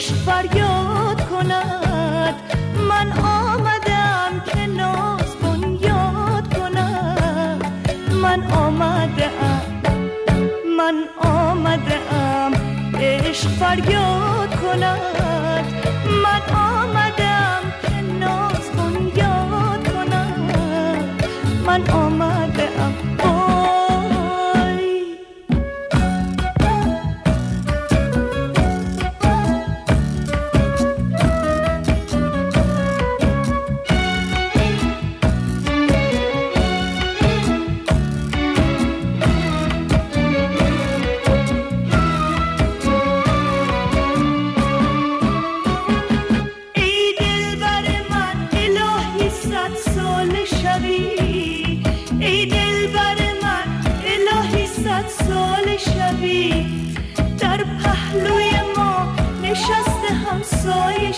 عشق فریاد کند من آمدم که ناز بنیاد کند من آمدم عشق فریاد کند من آمدم که ناز بنیاد کند من آمدم در پهلوی ما نشسته همسایه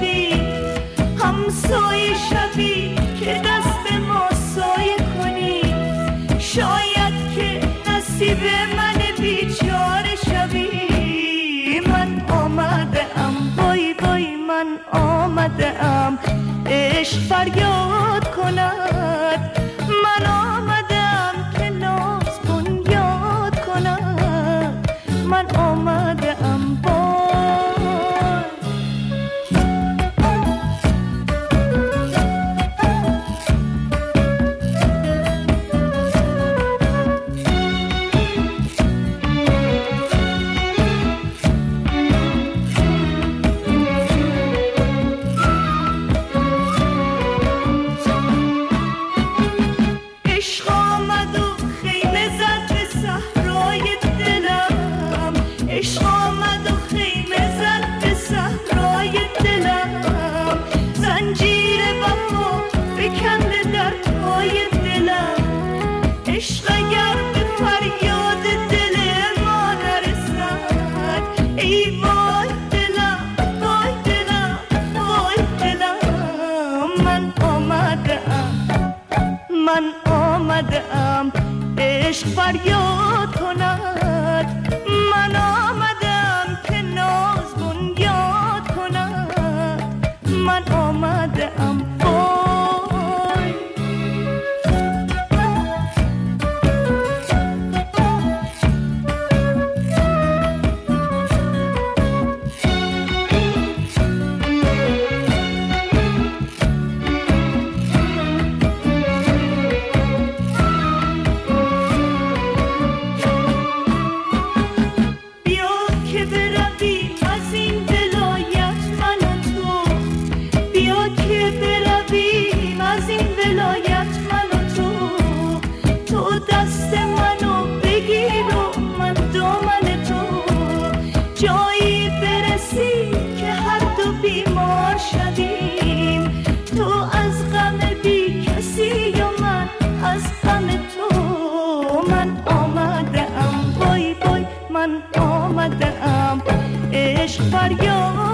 شبی که دست ما سایه کنی شاید که نصیب من بیچاره شوی من آمدم وای وای من آمدم عشق فریاد کند من آمدم که ناز بنیاد کند من آمدم من آمدم عشق فریاد کند من آمدم که ناز بنیاد کند من آمدم جایی برسی که هر دو بیمار شدیم تو از غم بی کسی و من از غم تو من آمدم وای وای من آمدم عشق فریاد